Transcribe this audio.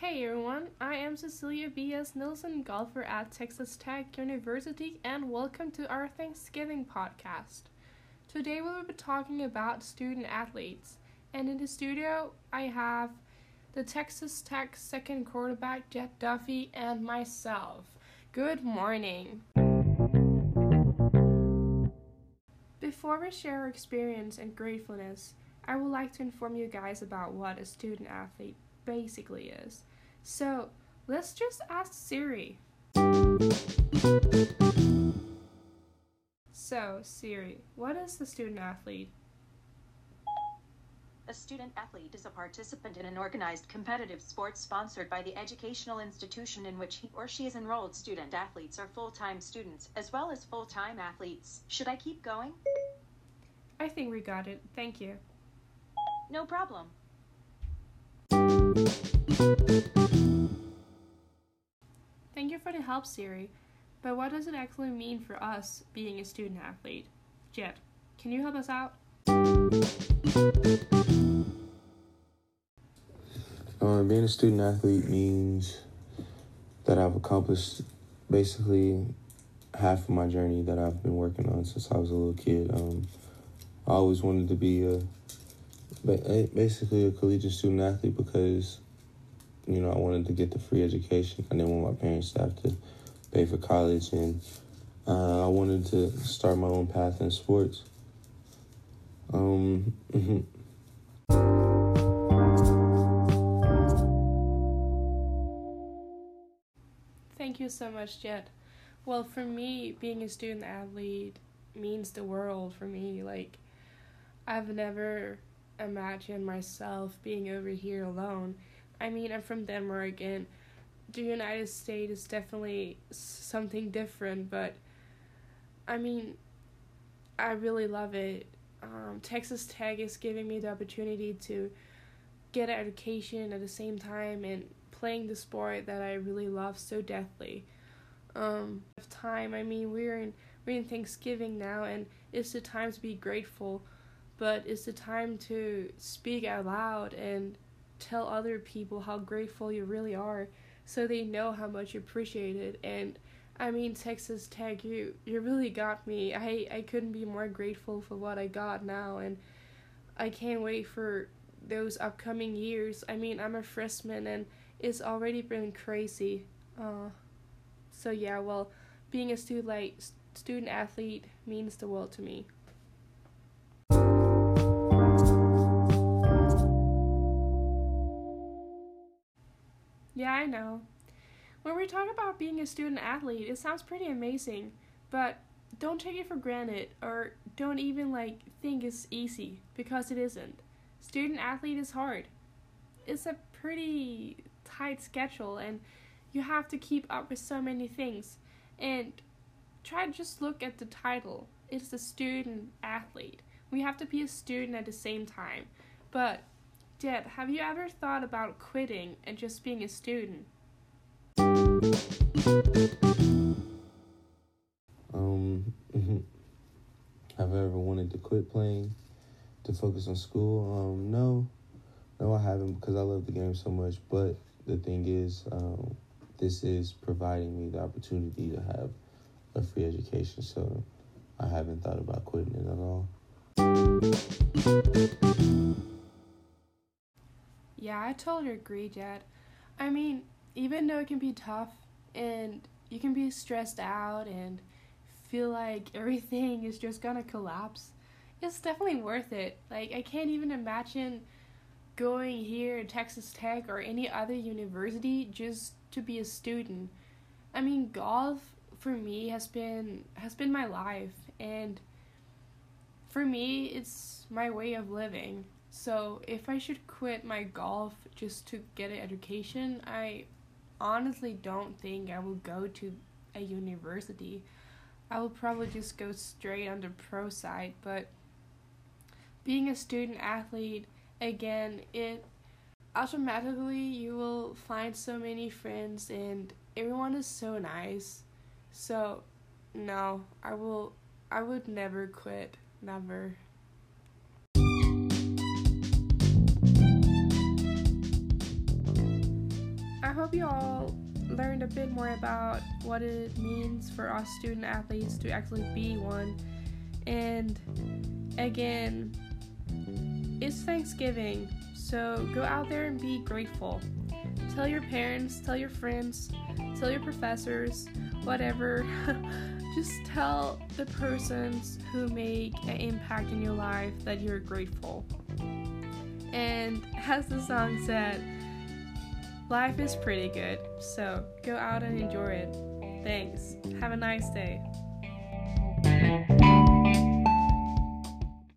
Hey everyone, I am Cecilia B.S. Nilsson, golfer at Texas Tech University, and welcome to our Thanksgiving podcast. Today we will be talking about student athletes, and in the studio I have the Texas Tech second quarterback Jett Duffy and myself. Good morning. Before we share our experience and gratefulness, I would like to inform you guys about what a student athlete basically is. So, let's just ask Siri. So, Siri, what is a student athlete? A student athlete is a participant in an organized competitive sport sponsored by the educational institution in which he or she is enrolled. Student athletes are full-time students as well as full-time athletes. Should I keep going? I think we got it. Thank you. No problem. Thank you for the help, Siri. But what does it actually mean for us being a student athlete? Jett, can you help us out? Being a student athlete means that I've accomplished basically half of my journey that I've been working on since I was a little kid. I always wanted to be basically a collegiate student athlete because, I wanted to get the free education. I didn't want my parents to have to pay for college, and I wanted to start my own path in sports. Thank you so much, Jett. Well, for me, being a student athlete means the world for me. I've never imagined myself being over here alone. I'm from Denmark, and the United States is definitely something different, but I really love it. Texas Tech is giving me the opportunity to get an education at the same time and playing the sport that I really love so deathly. We're in Thanksgiving now, and it's the time to be grateful, but it's the time to speak out loud and tell other people how grateful you really are, so they know how much you appreciate it. And Texas Tech, you really got me. I couldn't be more grateful for what I got now, and I can't wait for those upcoming years. I'm a freshman, and it's already been crazy. Being a student athlete means the world to me. Yeah, I know. When we talk about being a student athlete, it sounds pretty amazing, but don't take it for granted, or don't even think it's easy, because it isn't. Student athlete is hard. It's a pretty tight schedule, and you have to keep up with so many things. And try to just look at the title. It's the student athlete. We have to be a student at the same time. But Jett, have you ever thought about quitting and just being a student? Have I ever wanted to quit playing to focus on school? No, I haven't, because I love the game so much. But the thing is, this is providing me the opportunity to have a free education, so I haven't thought about quitting it at all. Yeah, I totally agree, Jett. Even though it can be tough and you can be stressed out and feel like everything is just gonna collapse, it's definitely worth it. I can't even imagine going here at Texas Tech or any other university just to be a student. Golf for me has been my life, and for me it's my way of living. So if I should quit my golf just to get an education, I honestly don't think I will go to a university. I will probably just go straight on the pro side. But being a student athlete, again, it automatically you will find so many friends, and everyone is so nice. So no, I would never quit. Never. I hope you all learned a bit more about what it means for us student athletes to actually be one. And again, it's Thanksgiving, so go out there and be grateful. Tell your parents, tell your friends, tell your professors, whatever. Just tell the persons who make an impact in your life that you're grateful. And as the song said, life is pretty good, so go out and enjoy it. Thanks. Have a nice day.